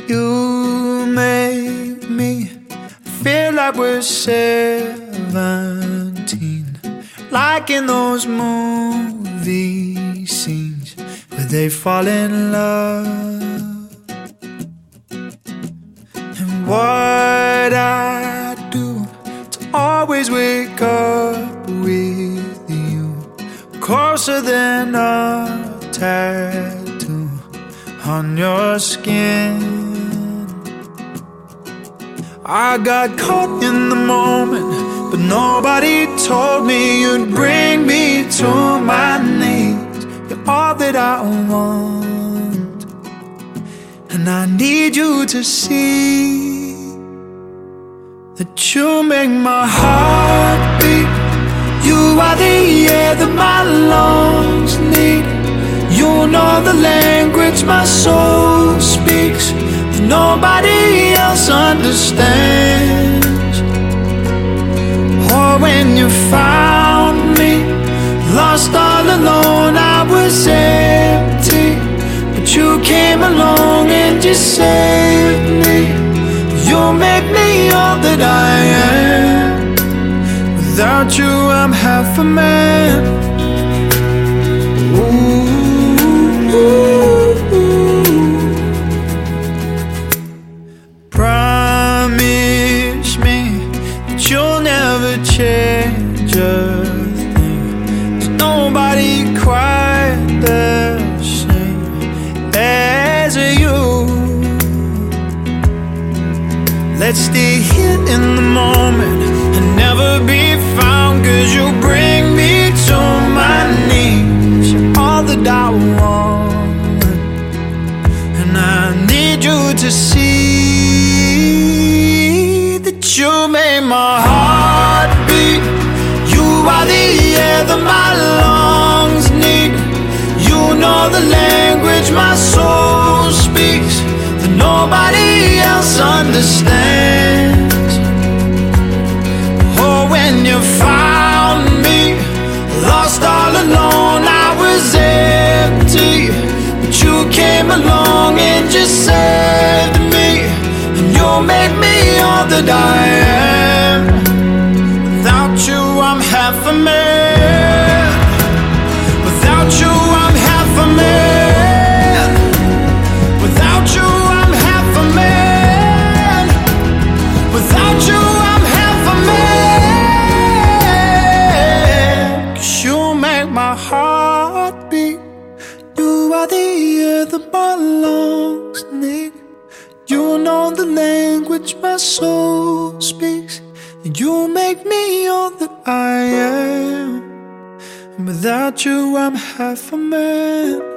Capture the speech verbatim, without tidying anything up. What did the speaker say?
You make me feel like we're seventeen, like in those movie scenes where they fall in love. And what I do to always wake up with you, closer than a tattoo on your skin. I got caught in the moment, but nobody told me you'd bring me to my knees. You're all that I want, and I need you to see that you make my heart beat. You are the air that my lungs need. You know the language my soul speaks, that nobody else understands. Oh, when you found me, lost all alone, I was empty, but you came along and you saved me. You make me all that I am. Without you, I'm half a man. Ooh. Promise me that you'll never change a thing. There's nobody quite the same as you. Let's stay here in the moment and never be found, 'cause you bring me to my knees. You're all that I want, and I need you to see that you made my heart beat. You are the air that my lungs need. You know the language my soul speaks, that nobody else understands. Oh, when you found me, lost all alone, I was empty, but you came along and just saved me. And you made me all that I am. Without you, I'm half a man. Without you, I'm half a man. Without you, I'm half a man. Without you, I'm half a man. 'Cause you make my heart beat. You are the air that my lungs need. You know the language my soul speaks, and you make me all that I am. And without you, I'm half a man.